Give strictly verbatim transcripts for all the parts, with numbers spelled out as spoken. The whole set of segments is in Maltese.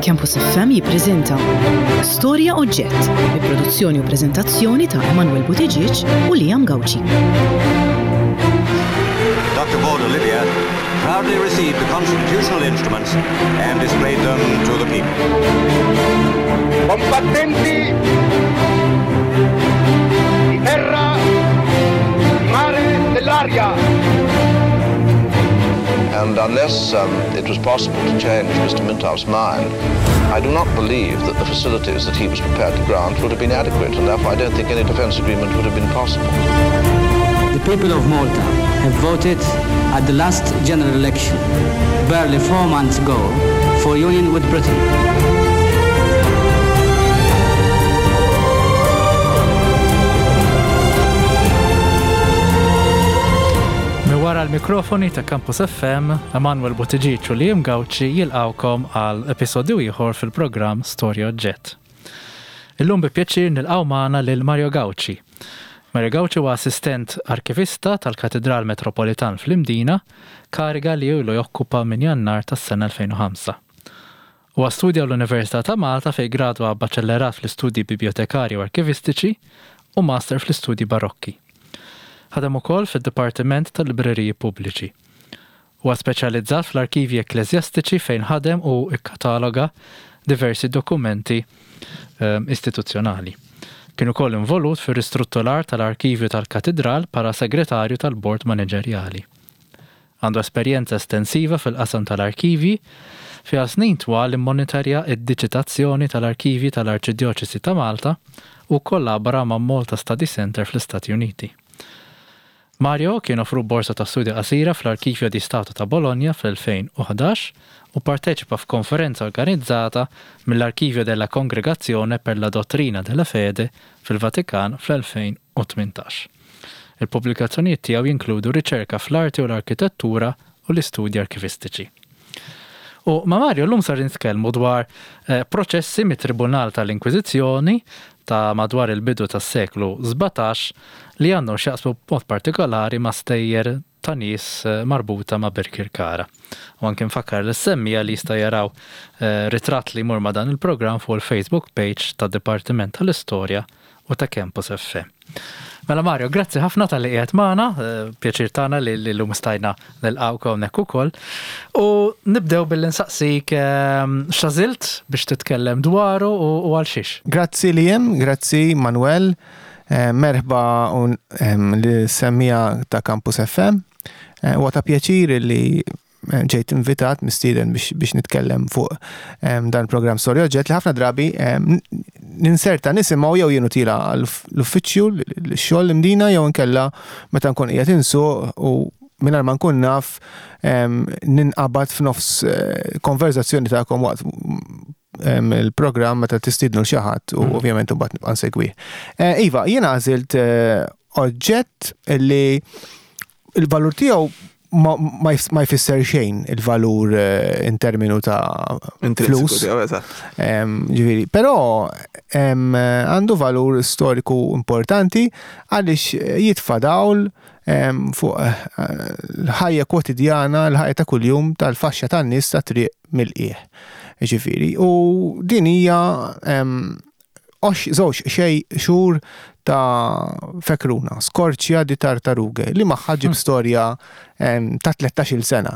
Campus F M jippreżenta Storja Oġġett bi produzzjoni u preżentazzjoni ta' Emanuel Buttigieg u Liam Gauci. Doctor Vaughan Olivia proudly received the constitutional instruments and displayed them to the people. Combattenti di terra, di mare, dell'aria. And unless um, it was possible to change Mister Mintoff's mind, I do not believe that the facilities that he was prepared to grant would have been adequate, and therefore I don't think any defence agreement would have been possible. The people of Malta have voted at the last general election, barely four months ago, for union with Britain. Wara l-mikrofoni ta' Campus F M, Emanuel Buttigieg u Liam Gauci jilqawkom għal episodju ieħor fil-programm Storja Oġġett. Illum bi pjaċir nilqgħu magħna lil Mario Gauci. Mario Gauci huwa assistent arkivista tal-Katedral Metropolitan fl-Imdina, kariga li ilu jokkupa minn Jannar tas-sena elfejn u ħamsa. Huwa studja l-Università ta' Malta fejn gradwa b'aċċellerat fl-istudji bibliotekarji u arkivistiċi u master fl-istudji barokki. Ħadem ukoll fid-Dipartiment tal-Libreriji Pubbliċi. Huwa speċjalizzat fl-arkivji ekklesjastiċi fejn ħadem u ikkataloga diversi dokumenti um, istituzzjonali. Kien ukoll involut fir-ristrutturar tal-arkivju tal-Katedral para segretarju tal-Bord Manageriali. Għandu esperjenza estensiva fil-qasam tal-arkivji fi snin twal immonitorja id-diġitazzjoni tal-arkivji tal-Arċidjoċesi ta' Malta u kollabora ma' Malta Study Center fl-Istati Uniti. Mario kien offru borsa ta' studja qasira fl-Arkivju di Stato ta' Bologna fl-elfejn u ħdax u parteċipa f'konferenza organizzata mill-Arkivju della Congregazione per la Dottrina della Fede fil-Vatikan fl-elfejn u tmintax. Il-pubblikazzjonijiet tiegħu jinkludu riċerka fl-arti u l-arkitettura u l-istudji arkivistiċi. U ma' Mario llum sar nitkellmu dwar eh, proċessi mit-Tribunal tal-Inkwiżizzjoni ta' madwar il-bidu tas-seklu sebgħax li għandhom x'jaqsmu b'mod partikolari ma' stejjer ta' nies marbuta ma' Birkirkara. U anke nfakkar l-semmija li jista' jaraw eh, ritratt li jmur ma' dan il-programm fuq il-Facebook page tad Dipartiment tal-Istorja u ta' Campus F M. Mela Mario, grazzi ħafna tal-li qiegħed magħna, pjaċir tagħna li llum stajna nilqgħuka hawnhekk ukoll. U nibdew billi nsaqsik x'għażilt biex titkellem dwaru u għal xiex. Grazzi Liam, grazzi Manuel, merħba li semmija ta' Campus F M. Huwa ta' pjaċir li ġejt invitat mistieden biex, biex nitkellem fuq um, dan il-programm Storja Oġġett li ħafna drabi um, ninserta nisimgħu jew jienu tila l-uffiċċju l-xogħol l-imdina jew inkella meta nkun qiegħed insuq u mingħajr ma nkun naf um, ninqabad f'nofs uh, konverzazzjoni tagħkom waqt um, il-programm meta tistidnu l xi ħadd u mm. ovvjament imbagħad nibqa' nsegwih. Uh, iva, jiena għażilt uh, oġġett li l-valur tiegħu ma, ma, ma jfisser xejn il-valur uh, in terminu ta' flus. Um, ġiviri. Però um, għandu valur storiku importanti għaliex jitfa' dawl um, fuq uh, l-ħajja kwotidjana, l-ħajja ta' kuljum tal-faxxa tan-nies ta' triq mill-qiegħ. Ġifieri. U din hija um, żewġ xej xhur ta' fekruna, skorċja di tartarughe, li maħħaġib storja um, ta' tlettax-il sena.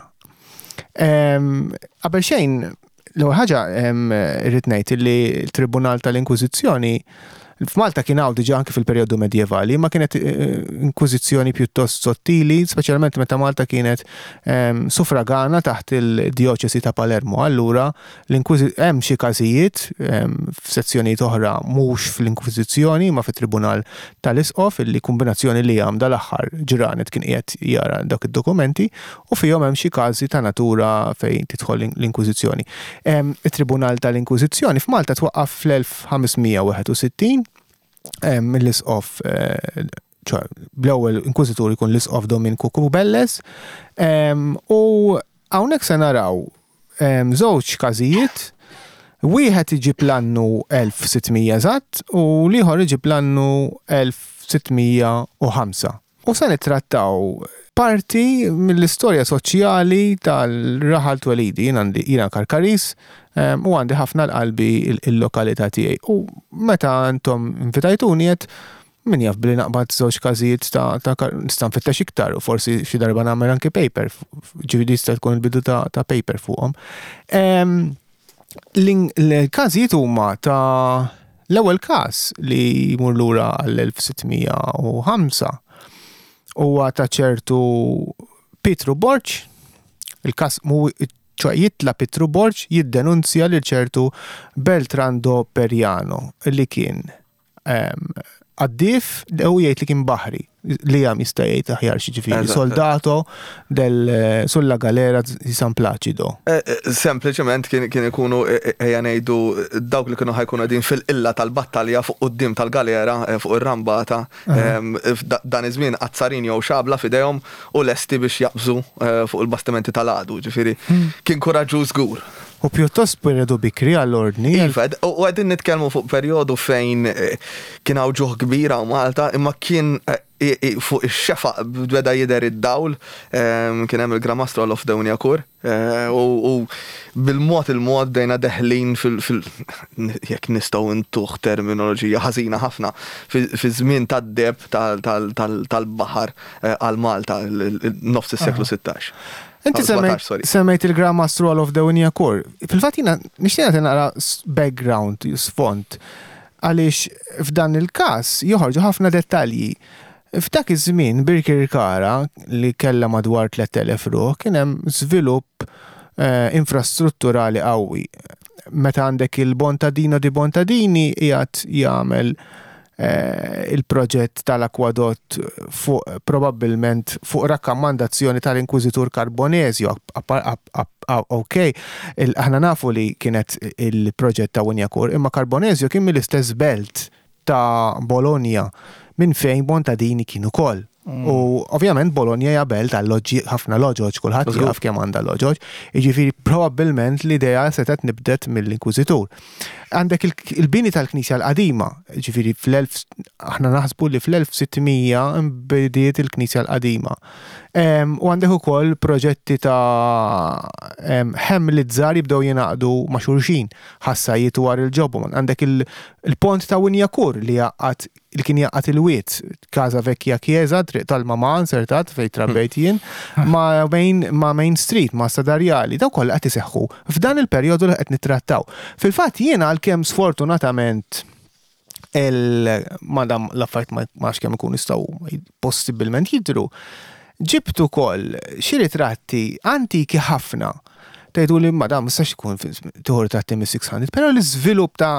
Qabel um, xejn, l-ewwel ħaġa um, irrid ngħid li l-Tribunal tal-Inkwiżizzjoni f'Malta kien hawn diġà anke fil-perjodu medjevali, ma kienet inkwiżizzjoni pjuttost sottili, speċjalment meta Malta kienet um, suffragana taħt il-Djoċesi ta' Palermo. Allura hemm xi każijiet um, f'sezzjonijiet oħra mhux fl-Inkwiżizzjoni ma fit-Tribunal tal-Isqof illi kombinazzjoni li hemm dal-aħħar ġranet kien qiegħed jara dak id-dokumenti u fihom hemm xi każi ta' natura fejn tidħol l-Inkwiżizzjoni. Um, it-Tribunal tal-Inkwiżizzjoni f'Malta twaqqaf fl-elf ħamesmija u wieħed u sittin mill-Isqof bl-ewwel inkwiżitur ikun l-Isqof Dominiku Kubelles u hawnhekk se naraw żewġ każijiet, wieħed iġib l-annu elf sittmija eżatt u l-ieħor iġib l-annu elf sittmija u ħamsa. U se nittrattaw parti mill-istorja soċjali tal-Raħal Twelidi, jien għandi jiena Karkaris, um, u għandi ħafna l-qalbi il-lokalità tiegħi. U meta intom invitajtuni qed min jaf billi naqbad żewġ każijiet ta' nista' nfittex iktar u forsi xi darba nagħmel anke paper, ġifieri tista' tkun il-bidu ta' paper fuqhom. Um, L-każijiet huma ta' l-ewwel każ li jmur lura għall-elf sittmija u ħamsa huwa ta' ċertu Pietru Borġ, il-każ mu jitla Pietru Borġ jiddenunzja lil ċertu Beltrando Perjano li kien għaddif u jgħid li kien baħri li għam jista' jgħid aħjar xi ġifieri soldato del sulla galera di San Placido. Sempliċement kien kien ikunu ejja ngħidu dawk li kienu ħajkunu qegħdin fil-qilla tal-battalja fuq quddiem tal-galera fuq ir-rambata dan iż-żmien qazzarin jew xabla f'idejhom u lesti biex jaqbżu fuq il-bastimenti tal-għadu, ġifieri kien kuraġġuż żgur. U pjuttost periodu bikri għall-ordni. Iva, u għedin nitkellmu fuq periodu fejn kien hawn ġuħ kbira u Malta, imma kien fuq ix-xefaq beda jidher id-dawl, kien hemm il-Gramastro of Dawnjakur, u bil-mod il-mod dejna deħlin fil jekk nistgħu ntuħ terminoloġija ħażina ħafna fi żmien tad-deb tal-baħar għal Malta nofs is-seklu sittax. Inti semmejt il-Gramastro of Dawnjakur. Fil-fatt jiena nixtieq nara background, sfond, għaliex f'dan il-każ joħorġu ħafna dettalji. F'dak iż-żmien Birkirkara li kellha madwar tliet elef ruħ kien hemm żvilupp infrastrutturali qawwi. Meta għandek il-Bontadino di Bontadini qiegħed jagħmel il-proġett tal-akwadott fuq probabbilment fuq rakkomandazzjoni tal-Inkwiżitur Karbonesio. Ok, aħna nafu li kienet il-proġett ta' Dawnjakur, imma Karbonesio kien mill-istess belt ta' Bologna minn fejn Bontadini kienu ukoll. U ovvjament Bologna hija belt għal ħafna loġoġ, kulħadd jaf kemm għandha loġoġ, jiġifieri probabbilment l-idea setet nibdet mill-Inkwiżitur. Għandek il-bini tal-Knisja l-qadima, ġifieri fl-elf aħna naħsbu li fl-elf sittmija nbdiet il-Knisja l-qadima. U għandek ukoll proġetti ta' ħemm li żgħar jibdew jingħaqdu ma' xulxin, ħassajiet dwar il-ġobhom. Għandek il-pont ta' Dawnjakur li jaqgħad li kien jaqgħad il-wiet, Casa Vecchia Chiesa, triq tal-Mama Insertat fejn trabbejt jien, ma' Main Street, ma' Sadarjali, daw kollha qed iseħħu f'dan il-perjodu li qed nittrattaw. Fil-fatt jiena għalkemm sfortunatament il-madam l-affarijiet ma nafx kemm ikun jistgħu possibilment jidhru, ġibtu wkoll xi ritratti antiki ħafna. Tgħidu li madam mistax ikun tieħu ritratti mis-six hundred, però l-iżvilupp ta'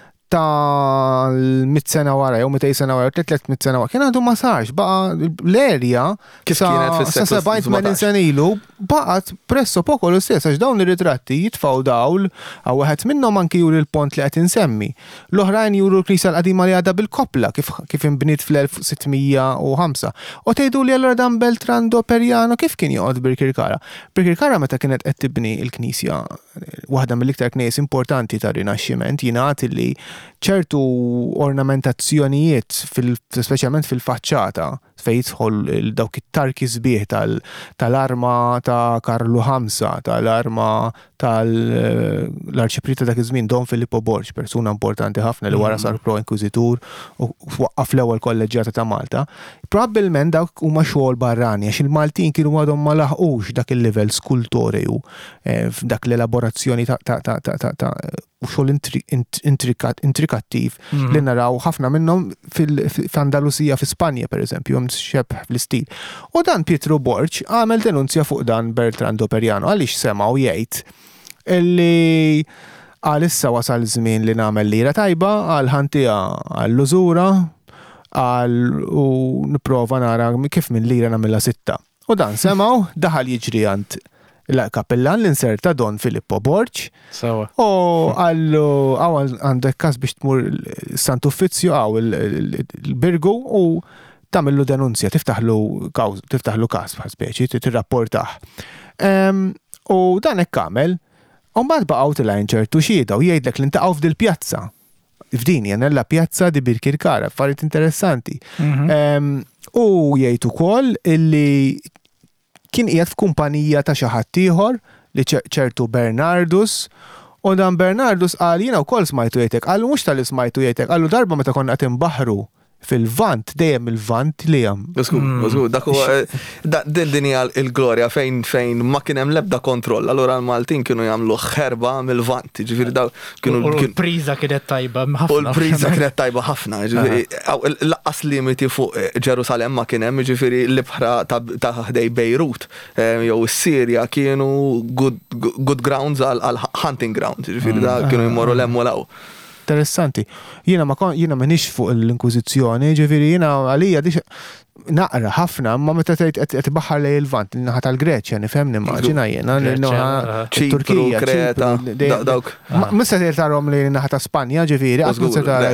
ta' l-mit sena wara, jew mitej sena wara, tliet sena wara, kien għandu ma sarx, baqa l-erja kif kienet fis-seklu sebgħin sena ilu baqgħet presso poco l-istess għax dawn ir-ritratti jitfgħu dawl għaw wieħed minnhom anki juri l-pont li qed insemmi. L-oħrajn juru l-Knisja l-qadima li għadha bil-koppla kif inbniet fl-elf sittmija u ħamsa. U tgħidu li allura dan Beltrando Perjano kif kien joqgħod Birkirkara. Birkirkara meta kienet qed tibni l-Knisja, waħda mill-iktar knies importanti tar-Rinaxximent, jingħad li ċertu ornamentazzjonijiet speċjalment fil-faċċata fejn jidħol dawk it-tarki sbieħ tal-arma ta' Karlu ħamsa, tal-arma tal-arċiprita dak iż-żmien Don Filippo Borġ, persuna importanti ħafna li wara sar pro-inkwiżitur u waqqaf l-ewwel kolleġġjata ta' Malta. Probabbilment dawk huma xogħol barrani għax il-Maltin kienu għadhom ma laħqux dak il-livell skultorju f'dak l-elaborazzjoni ta' u xogħol intrikattiv li naraw ħafna minnhom f'Andalusija fi Spanja pereżempju hemm xebħ fl-istil. U dan Pietru Borġ għamel denunzja fuq dan Beltrando Perjano għaliex semgħu jgħid illi għal issa wasal żmien li nagħmel lira tajba għal ħantija għall-użura għal u nipprova nara kif minn lira nagħmilha sitta. U dan semgħu daħal jiġri għand il-kappellan l-inserta Don Filippo Borġ. Sawa. U għallu għaw għandek kas biex tmur Sant'Uffizio għaw il-Birgu u tamillu denunzja, tiftaħlu kas bħal speċi, tirrapportaħ. U dan hekk għamel, u mbagħad baqgħu tilgħin ċertu xhieda u jgħidlek li intaqgħu f'dil pjazza. F'din janella pjazza di Birkirkara, affarijiet interessanti. U jgħid ukoll illi kien qiegħed f'kumpanija ta' xi ħadd ieħor li ċertu Bernardus. U dan Bernardus qal jiena wkoll smajtu jgħidlek, qallu mhux tal smajtu jgħidlek, qallu darba meta konna qed inbaħru fil-vant, dejjem il-vant li hemm. Masku, masku, dak huwa din din hija l-glorja fejn fejn ma kien hemm l-ebda kontroll. Allura l-Maltin kienu jagħmlu ħerba mill-vant, ġifieri daw kienu l-priża kienet tajba ħafna. U l-priża kienet tajba ħafna, ġifieri laqqas limiti fuq Ġerusalemm ma kien hemm, ġifieri l-ibħra ta' ħdej Bejrut jew is-Sirja kienu good grounds għal hunting ground, ġifieri da kienu jmorru lemm u law. Interessanti. Jiena ma kon jiena m'inhix fuq l-Inkwiżizzjoni, ġifieri jiena għalija dix naqra ħafna, ma meta tgħid qed ibaħħar lejn il-Vant, in-naħa tal-Greċja nifhem nimmaġina jiena Turkija, Kreta, dawk. Mista tgħid tarhom lejn in-naħa ta' Spanja, ġifieri, qatt ma se tara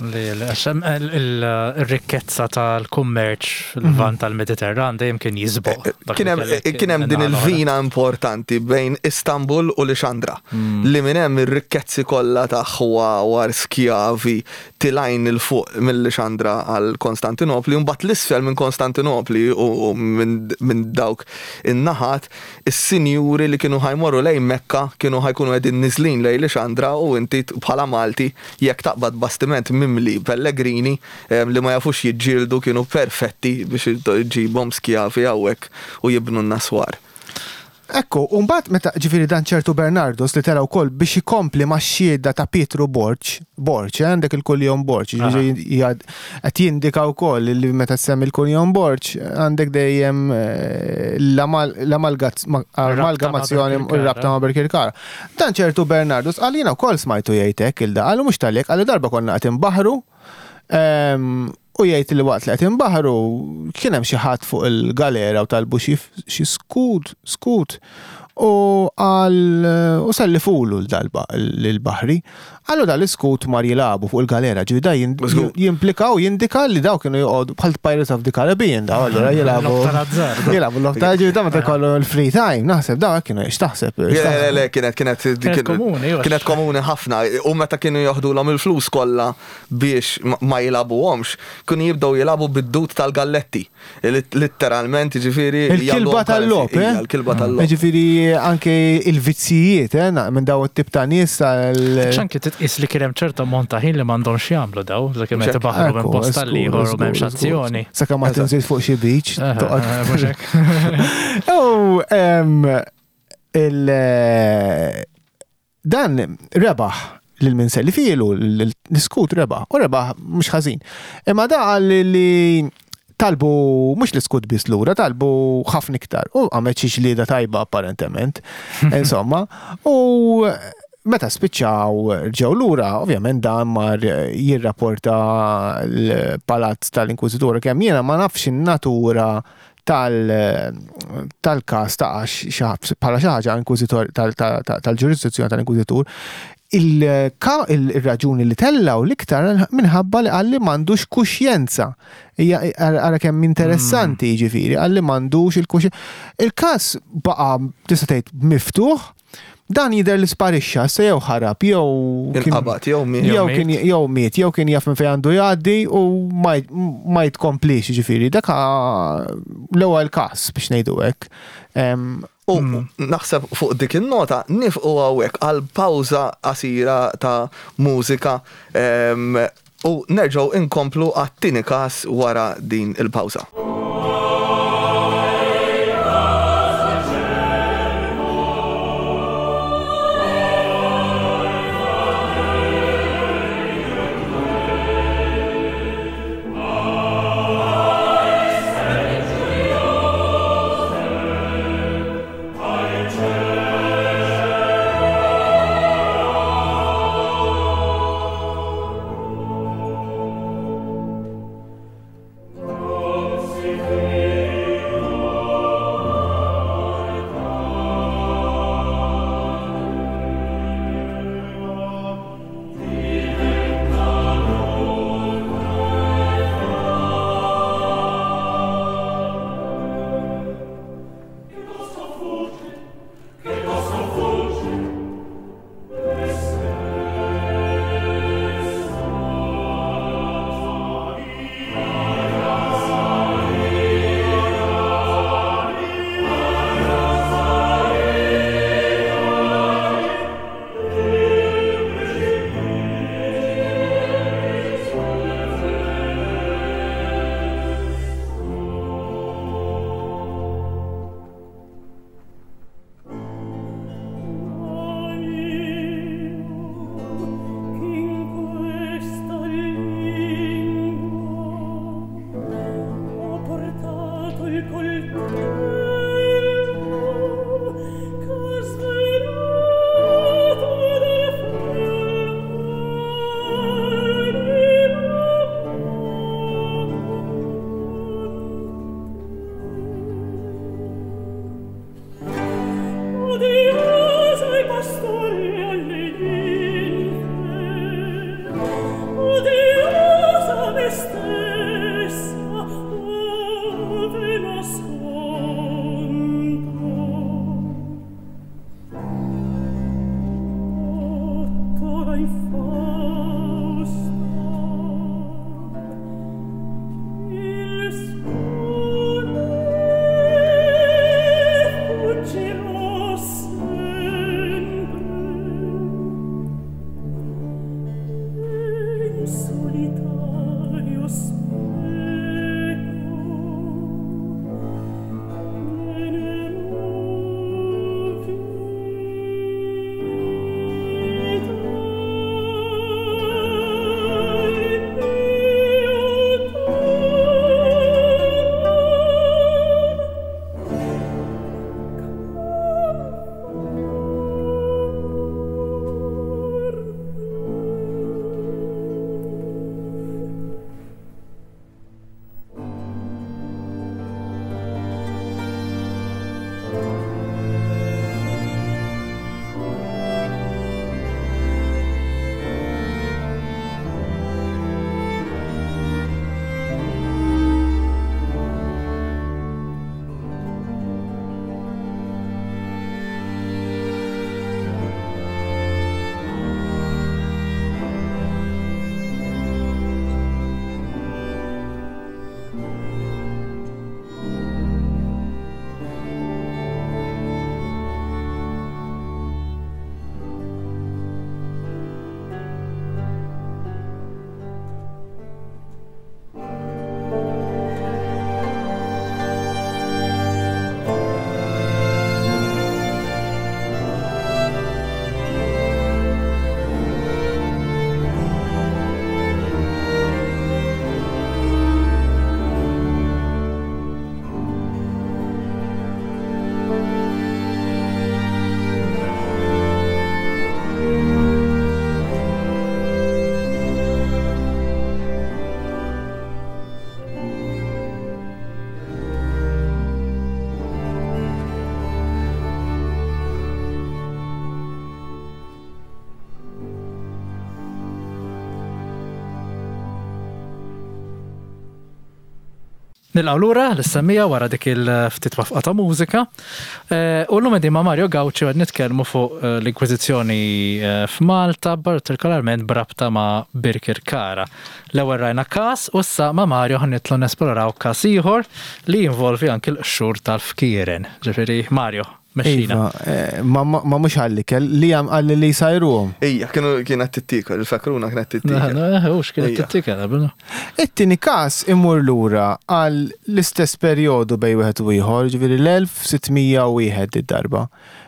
il-rikkezza tal-kummerċ fil-Vant tal-Mediterran dejjem kien jisboq. Kien hemm din il-vina importanti bejn Istanbul u Lixandra. Li minn hemm ir-rikkezzi kollha ta' ħwawar skjavi tilajn il-fuq mill-Lixandra għal Konstantinopli u mbagħad l-isfel minn Konstantinopli u minn dawk in-naħat is-sinjuri li kienu ħajmorru lejn Mekka kienu ħajkunu qegħdin niżlin lejn Lixandra u inti bħala Malti jekk taqbad bastiment mimli Pellegrini li ma jafux jiġġieldu kienu perfetti biex iġibhom skjavi hawnhekk u jibnu n-naswar. Ekku, u mbagħad meta ġifieri dan ċertu Bernardus li tara wkoll biex ikompli max-xhieda ta' Pietru Borċ, Borċ, għandek il-Kuljon Borċ, qed jindika wkoll li meta semmi il-Kuljon Borċ għandek dejjem l-amalgamazzjoni u r-rabta ma' Berkirkara. Dan ċertu Bernardus qal jiena wkoll smajtu jgħidlek il-da, qalu mhux tal-hekk, qalu darba konna qed inbaħru u jgħid li waqt li qed inbaħru kien hemm xi ħadd fuq il-galera u talbu xi skut, skut u għal u sellifulu l-dalba l-baħri. Għallu dal-iskut mar jilabu fuq il-galera, ġivi da jimplikaw jindika li daw kienu joqgħodu bħal Pirates of the Caribbean daw allura jilabu. Jilabu l-ofta ġivi da meta kollu l-free time, naħseb daw kienu x'taħseb. Le le kienet kienet kienet komuni ħafna u meta kienu joħdulhom il-flus kollha biex ma jilabuhomx, kienu jibdew jilabu bid-dut tal-galletti. Litteralment ġifieri il-kilba tal-lop, il-kilba tal-lop. Ġifieri anke il-vizzijiet minn daw it-tip ta' nies tal Is li kien hemm ċerta ammont ta' ħin li m'għandhomx jagħmlu daw, sakemm qed ibaħħru minn post tal-ieħor u m'hemmx azzjoni. Sakemm ma tinżilx fuq xi beach. Dan rebaħ lil min selli fielu, l-iskut rebaħ, u rebaħ mhux ħażin. Imma da li talbu mhux l-iskut biss lura, talbu ħafna iktar u għamet xi ġlieda tajba apparentement. Insomma, u meta spiċċaw ġew lura, ovvjament dan mar jirrapporta l-palazz tal-Inkwiżitura kemm jiena ma nafx in-natura tal-każ ta' bħala xi ħaġa inkwiżitor tal-ġurisdizzjoni tal-Inkwiżitur. Il-raġuni li tellaw l-iktar minħabba li għalli m'għandux kuxjenza. Ara kemm interessanti jiġifieri, għalli m'għandux il-kuxjenza. Il-każ baqa' tista' tgħid miftuħ. Dan jidher li sparixxa se jew ħarab jew inqabad jew miet jew kien jew miet jew kien jaf minn fejn għandu jgħaddi u ma jitkomplix jiġifieri dak l-ewwel każ biex ngħidu hekk. U naħseb fuq dik in-nota nifqu hawnhekk għal pawża qasira ta' mużika u nerġgħu inkomplu għat-tieni każ wara din il-pawża. Nilqaw lura l-semmija wara dik il-ftit wafqa ta' mużika. U l-lum edi ma' Mario Gauci għad nitkellmu fuq l-Inkwizizzjoni f'Malta, partikolarment brabta ma' Birkirkara. L-ewwel rajna każ u issa ma' Mario ħannitlu nesploraw każ ieħor li jinvolvi anke l-qxur tal-fkieren. Ġifieri Mario, mexxina. Ma mhux għallikel li hemm għalli li jsajruhom. Ejja, kienu kienet tittika, il-fakruna kienet tittika. Hux kienet tittika. It-tieni każ imur lura għal l-istess perjodu bej wieħed u ieħor, ġifieri l-elf sittmija u wieħed id-darba.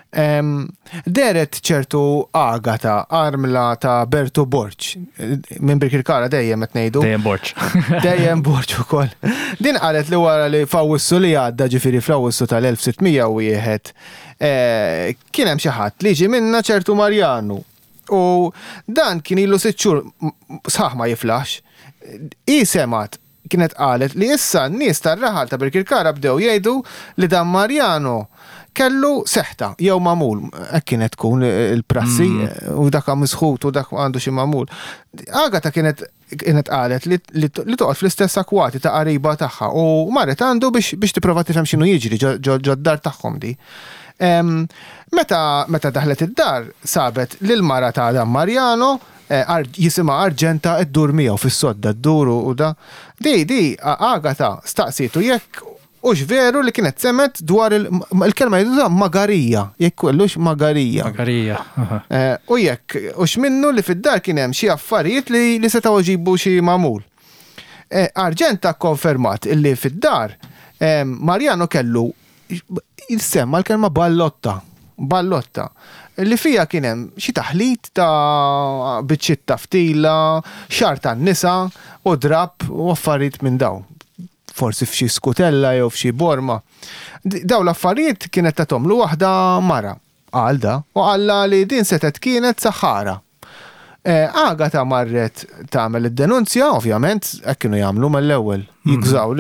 Deret ċertu Agata, armla ta' Bertu Borċ, minn Birkirkara dejjem qed ngħidu. Dejjem Borċ. Dejjem Borċ ukoll. Din qalet li wara li fawwissu li għadda ġifieri fl-awwissu tal-elf sittmija u wieħed kien hemm xi ħadd li ġie minna ċertu Marjanu. U dan kien ilu sitt xhur sħaħ ma jiflaħx. I semat kienet qalet li issa n-nies tar-raħal ta' Birkirkara bdew jgħidu li dan Marjano kellu seħta, jew mamul, hekk kienet tkun il-prassi, u dak misħut u dak għandu xi mamul. Agata kienet kienet qalet li toqgħod fl-istess akwati ta' qariba tagħha u marret għandu biex biex tipprova tifhem x'inhu jiġri ġo d-dar tagħhom di. Meta meta daħlet id-dar sabet lil mara ta' dan Marjano jisimha Arġenta ddur miegħu fis-sodda ddur u da. Di di Agata staqsitu jekk ux veru li kienet semet dwar il-kelma jiddu magarija, jekk kellux magarija. Magarija. U jekk, ux minnu li fid-dar kien hemm xi affarijiet li li setgħu jġibu xi magħmul. Arġenta konfermat illi fid-dar Marjano kellu jissemma l-kelma ballotta, ballotta. Li fija kien hemm xi taħlit ta' biċċiet ta' ftila, xar tan-nisa u drab u affarijiet minn dawn. Forsi f'xi skutella jew f'xi borma. Daw l-affarijiet kienet ta' tomlu waħda mara, għalda, u għalla li din setet kienet saħħara. Agata marret tagħmel id-denunzja, ovvjament, hekk kienu jagħmlu mal-ewwel, jigżaw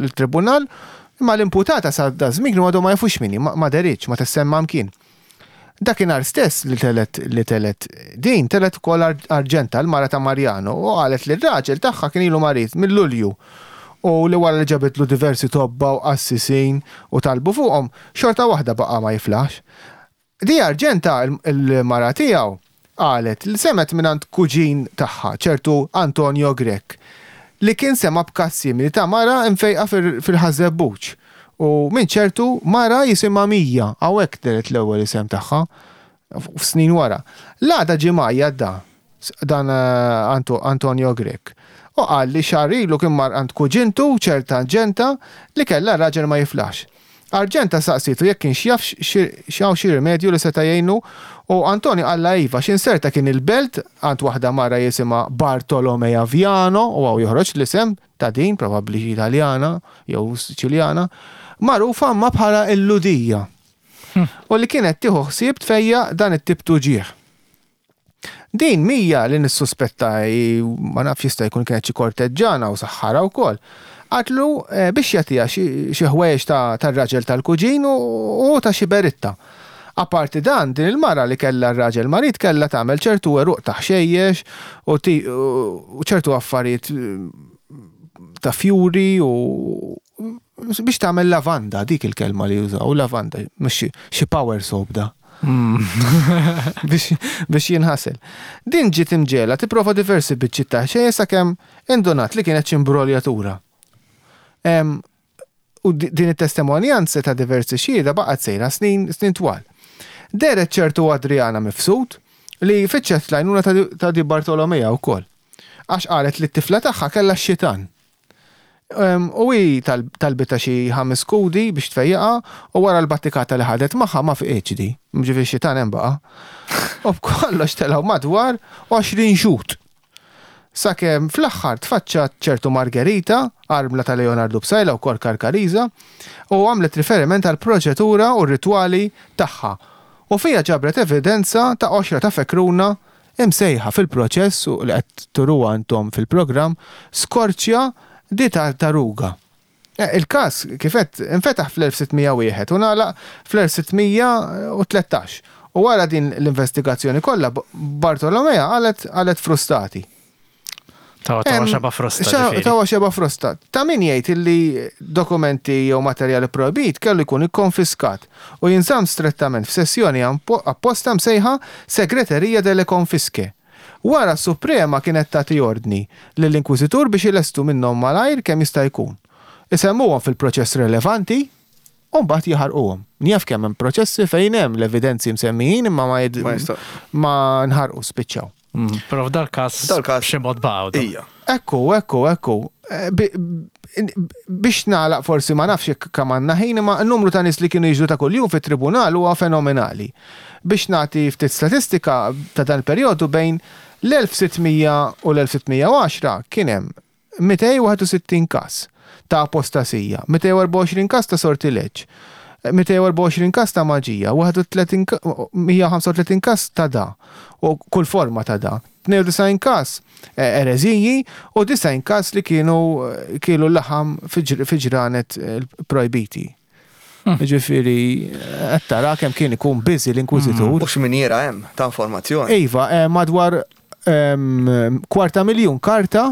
lill-tribunal, imma l-imputata sa żmien kienu għadhom ma jafux minni, ma deritx, ma tissemma mkien. Dakinhar stess li telet li telet din telet ukoll Arġenta l-mara ta' Marjano u qalet li r-raġel tagħha kien ilu marit mill-Lulju. U li wara li ġabetlu diversi tobba u qassisin u talbu fuqhom, xorta waħda baqa' ma jiflax. Di Arġenta l-mara tiegħu qalet li semet minn kuġin tagħha, ċertu Antonio Grek, li kien sema b'kassimili ta' mara infejqa fil-ħażebbuċ. U minn ċertu mara jisimha Mija, hawnhekk telet l-ewwel isem tagħha f'snin wara. L-għada ġimgħa da dan Antonio Grek. U qal li xahar ilu kien mar għand kuġintu ċerta Arġenta li kellha raġel ma jiflax. Arġenta saqsitu jekk kien xjaf xaw xi rimedju li seta' jgħinu u Antoni qalla iva x'inserta kien il-belt għand waħda mara jisimha Bartolomea Viano u għaw joħroġ l-isem ta' din probabbli Italjana jew Siċiljana magħrufa ma bħala il-Ludija. U li kienet tieħu ħsieb tfejja dan it-tip tuġieħ. Din Mija li nissuspetta ma nafx jista' jkun kienet xi korteġġana u saħħara wkoll. Għatlu biex jagħtiha xi ħwejjeġ tar-raġel tal-kuġin u ta' xi beritta. Apparti dan, din il-mara li kellha r-raġel marit kellha tagħmel ċertu eruq ta' ħxejjex u ċertu affarijiet ta' fjuri u biex tagħmel lavanda, dik il-kelma li jużaw, lavanda, mhux xi power soap da. biex jinħasel. Din ġiet imġela tipprova diversi biċċiet ta' ħxejjex sakemm indunat li kienet x'imbroljatura. U din it-testimonjanza ta' diversi xhieda baqgħet sejra snin snin twal. Deret ċertu Adriana Mifsud li fittxet l-għajnuna ta' Di Bartolomea wkoll. Għax qalet li t-tifla tagħha kellha x-xitan. U hi talbita xi ħames kudi biex tfejjaqa u wara l-battikata li ħadet magħha ma fiqitx di. Mġifieri x-xitan hemm baqa'. U b'kollox telgħu madwar għoxrin xut. Sakemm fl-aħħar tfaċċat ċertu Margherita, arbla ta' Leonardo Psajla u kor Karkariza, u għamlet riferiment għal proċedura u rritwali tagħha. U fija ġabret evidenza ta' oxra ta' fekruna imsejħa fil-proċess u li qed turuha intom fil-programm skorċja di ta' taruga. Il-każ kifet infetaħ fl-elf sittmija u wieħed u nagħlaq fl-elf sittmija u tlettax. U wara din l-investigazzjoni kollha Bartolomea qalet frustati. Tawa tawa xeba frosta. Tawa xeba frosta. Ta' min jgħid illi dokumenti jew materjali projbit kellu jkun ikkonfiskat u jinżamm strettament f'sessjoni apposta msejħa Segreterija delle Konfiske. Wara Suprema kienet tagħti ordni lill-Inkwiżitur biex ilestu minnhom malajr kemm jista' jkun. Isemmuhom fil-proċess relevanti u mbagħad jaħarquhom. Njaf kemm hemm proċessi fejn hemm l-evidenzi msemmijin imma ma nħarqu spiċċaw. Però f'dal każ xi mod baqgħu. Ija. Ekku, ekku, ekku. Biex nagħlaq forsi ma nafx kemm għandna ħin imma n-numru ta' nies li kienu jiġu ta' kuljum fit-tribunal huwa fenomenali. Biex nagħti ftit statistika ta' dan il-perjodu bejn l-elf sittmija u l-elf sittmija u għaxra kien hemm mitej u wieħed u sittin każ ta' apostasija, mitej u erba' u għoxrin każ ta' sortileġġ, mitej u erba' u għoxrin każ ta' maġija, mija ħamsa u tletin każ ta' da, u kull forma ta' da. tnejn u disgħin każ ereżiji u disgħin każ li kienu kienu laħam fi ġranet projbiti. Ġifieri qed tara kemm kien ikun biżi l-Inkwiżitur. U x'miniera hemm ta' informazzjoni. Iva, madwar kwarta miljun karta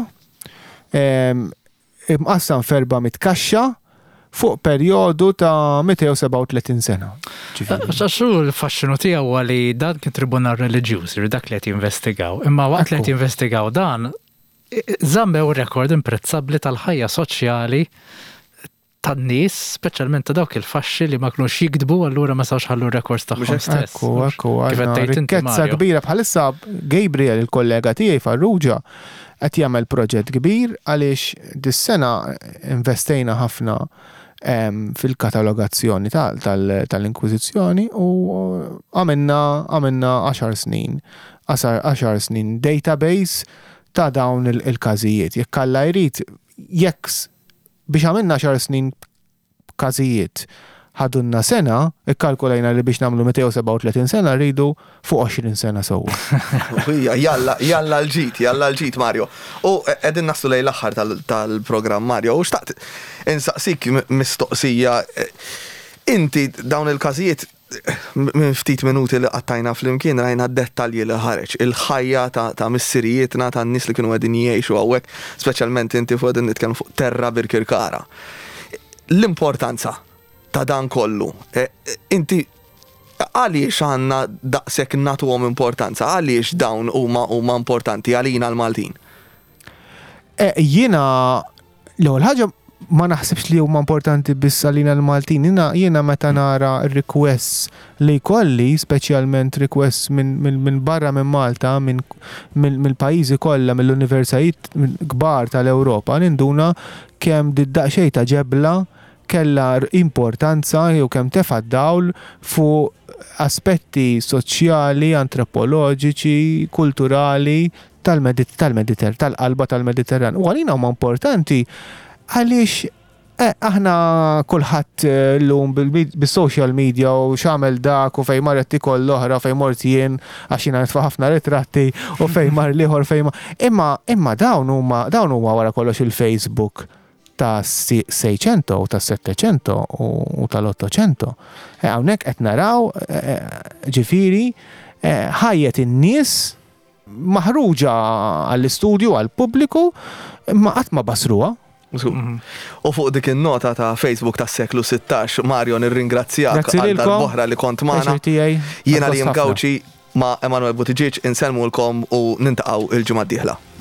imqassam ferba mitkaxxa fuq perjodu ta' mitej u seba' u tletin sena. Xaxu l-faxxinu tiegħu li dan kien tribunal reliġjuż, dak li qed jinvestigaw. Imma waqt li qed jinvestigaw dan żammew rekord imprezzabbli tal-ħajja soċjali tan-nies, speċjalment ta' dawk il-faxxi li ma kinux jikdbu allura ma sawx ħallu rekords tagħhom stess. Ekku, ekku, rikkezza kbira bħalissa Gabriel il-kollega tiegħi Farrugia qed jagħmel proġett kbir għaliex dis-sena investejna ħafna fil-katalogazzjoni tal-Inkwiżizzjoni u għamilna għamilna għaxar snin, għaxar snin database ta' dawn il-każijiet. Jekk alla jrid jekk biex għamilna xar snin każijiet ħadunna sena, ikkalkulajna li biex namlu mitej u seba' u tletin sena rridu fuq għoxrin sena sewwa. Jalla, jalla l-ġit, jalla l-ġit Mario. U qegħdin naslu lejn l-aħħar tal-programm Mario, u xtaqt insaqsik mistoqsija inti dawn il-każijiet minn ftit minuti li qattajna flimkien rajna d-dettalji li ħareġ, il-ħajja ta', ta missirijietna ta' n-nies li kienu qegħdin jgħixu hawnhekk, speċjalment inti fuq din nitkellmu fuq terra Birkirkara. L-importanza ta' dan kollu. E, inti għaliex għandna daqshekk nagħtuhom importanza, għaliex dawn huma huma importanti għalina l-Maltin? E, jiena l-ewwel ħaġa ma naħsibx li huma importanti biss għalina l-Maltin. Jiena jiena meta nara requests li jkolli, speċjalment requests minn min, min barra minn Malta, minn min, min pajjiżi kollha mill-universitajiet kbar tal-Ewropa, ninduna kemm diddaqxej ta' ġebla kella importanza jew kemm tefa' dawl fuq aspetti soċjali, antropoloġiċi, kulturali tal-Mediterran, tal-qalba tal-Mediterran. U għalina huma importanti għaliex eh, aħna kulħadd l-lum bil-social media u xamel dak u fej marret ikoll l-oħra fej mort jien għax jiena nitfa' ħafna ritratti u fej mar liħor fej ma. Imma imma dawn huma dawn huma wara kollox il-Facebook ta' sejċento u ta' setteċento u tal-ottocento. Hawnhekk qed naraw ġifieri ħajjet in-nies maħruġa għall-istudju għall-pubbliku imma qatt ma basruha. U fuq dik in-nota ta' Facebook tas seklu sittax, Mario nirringrazzjak għal dal-boħra li kont magħna. Jiena Liam Gawci ma' Emanuel Buttigieg inselmulkom u nintaqgħu il-ġimgħa d-dieħla.